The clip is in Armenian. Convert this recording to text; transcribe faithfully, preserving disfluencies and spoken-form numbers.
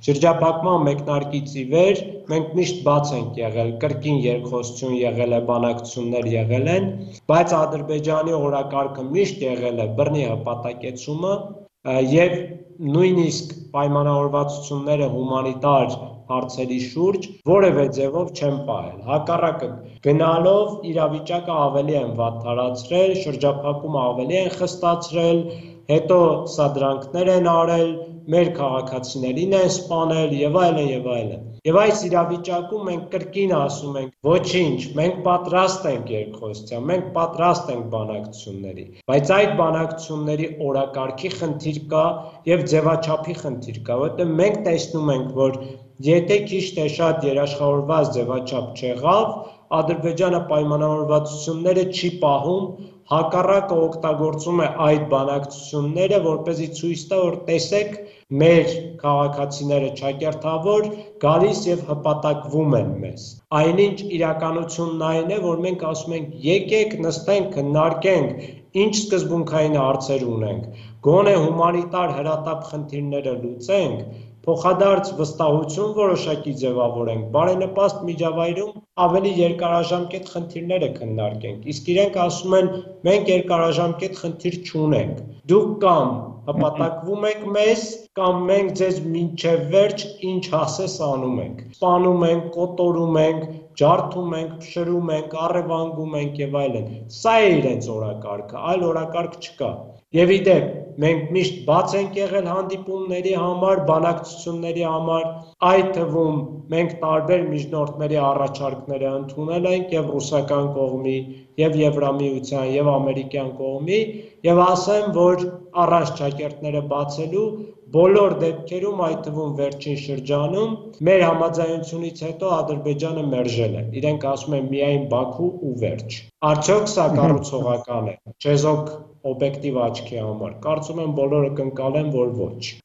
Շրջափակման մեկնարկից ի վեր մենք միշտ բաց ենք եղել, կրկին երկխոսություն եղել է, բանակցություններ եղել են, բայց Ադրբեջանի օրակարգը միշտ եղել է բռնի հպատակեցումը եւ նույնիսկ պայմանավորվածությունները հումանիտար հարցերի շուրջ որևէ ձևով չեն պահել, հակառակը գնալով իրավիճակը ավելի են վատթարացրել, շրջափակումը ավելի են խստացրել, հետո սադրանքներ են արել, մեր քաղաքացիներին են սպանել եւ այլն եւ այլն։ Եվ այս իրավիճակում մենք կրկին ասում ենք, ոչինչ, մենք պատրաստ ենք երկխոսության, մենք պատրաստ ենք բանակցությունների, բայց այդ բանակցությունների օրակարգի խնդիր կա եւ ձևաչափի խնդիր կա, որովհետեւ մենք տեսնում ենք, որ եթե քիչ թե շատ երաշխավորված ձևաչափ չեղավ, Ադրբեջանը պայմանավորվածությունները չի պահում, հակառակը օգտագործում է այդ բանակցությունները, որպեսզի ցույց տա, որ տեսեք, մեր քաղաքացիները ճակերտավոր գալիս եւ հպատակվում են մեզ։ Այնինչ իրականությունն այն է, որ մենք ասում ենք, եկեք նստենք, քննարկենք, ինչ սկզբունքային հարցեր ունենք, գոնե հումանիտար հրատապ խնդիրները լուծենք, փոխադարձ վստահություն որոշակի ձևավորենք, բարենպաստ միջավայրում ավելի երկարաժամկետ խնդիրները քննարկենք, իսկ իրենք ասում են, մենք երկարաժամկետ խնդիր չունենք, դուք կամ հպատակվում եք մեզ, կամ մենք ձեզ մինչև վերջ ինչ ասես անում ենք, սպանում ենք, կոտորում ենք, ջարդում ենք, փշրում ենք, առևանգում ենք եւ այլն, սա է իրենց օրակարգը, այլ օրակարգ չկա։ Եվ ի դեպ, մենք միշտ բաց ենք եղել հանդիպումների համար, բանակցությունների համար, այդ թվում մենք տարբեր միջնորդների առաջարկները ընդունել ենք եւ ռուսական կողմի, եւ Եվրամիության, եւ ամերիկյան կողմի, եւ ասեմ, որ առանց ճակերտները բացելու բոլոր դեպքերում, այդ թվում վերջին շրջանում, մեր համաձայնությունից հետո Ադրբեջանը մերժել է։ Իրենք ասում են միայն Բաքու ու վերջ։ Արդյոք սա կառուցողական է, չեզոք օբյեկտիվ աչքի համար։ Կարծում եմ բոլորը կընկալեն, որ ոչ։